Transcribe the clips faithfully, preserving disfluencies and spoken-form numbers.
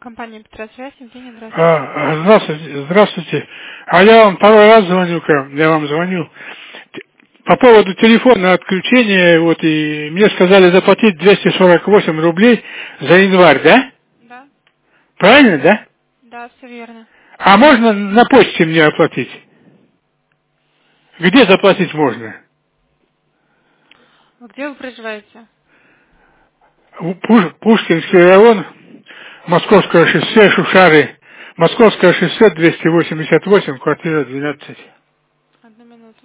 Компания Петросвязь, Евгения, здравствуйте. А, здравствуйте, здравствуйте. А я вам второй раз звоню, я вам звоню. По поводу телефонного отключения, вот, и мне сказали заплатить двести сорок восемь рублей за январь, да? Да, Правильно, да? да, все верно. А можно на почте мне оплатить? Где заплатить можно? А где вы проживаете? Пуш- Пушкинский район, Московское шоссе, Шушары, Московское шоссе двести восемьдесят восемь, квартира двенадцать. Одну минуту.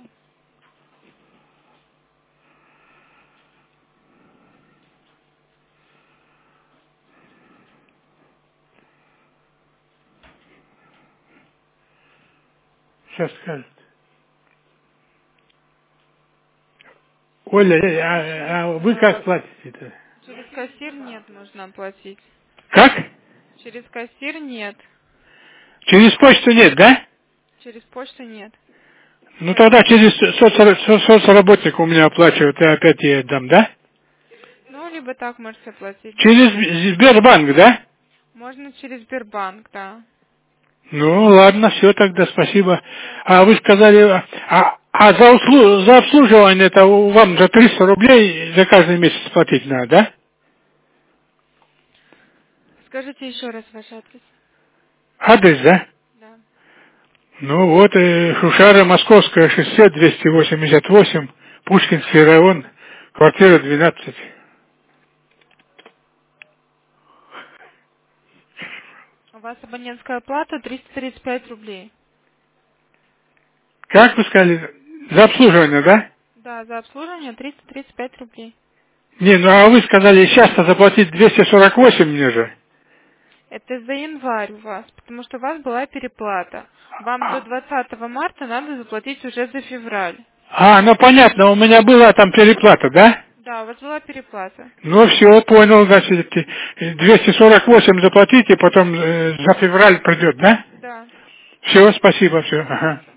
Сейчас скажет. Оля, э, а, а вы как платите-то? Через кассир нет, нужно оплатить. Как? Через кассир нет. Через почту нет, да? Через почту нет. Ну тогда через соцра- со- соцработника у меня оплачивают, и опять я отдам, да? Ну, либо так можете оплатить, да. Через Сбербанк, да? Можно через Сбербанк, да. Ну, ладно, все тогда, спасибо. А вы сказали, а, а за, услу- за обслуживание это у- вам за триста рублей за каждый месяц платить надо, да? Скажите еще раз ваш адрес. Адрес, да? Да. Ну вот, э, Шушара, Московское шоссе, двести восемьдесят восемь, Пушкинский район, квартира двенадцать. У вас абонентская плата триста тридцать пять рублей. Как вы сказали? За обслуживание, да? Да, за обслуживание триста тридцать пять рублей. Не, ну а вы сказали, сейчас-то заплатить двести сорок восемь мне же. Это за январь у вас, потому что у вас была переплата. Вам до двадцатого марта надо заплатить уже за февраль. А, ну понятно, у меня была там переплата, да? Да, у вас была переплата. Ну все, понял, значит, двести сорок восемь заплатите, потом э, за февраль придет, да? Да. Все, спасибо, все. Ага.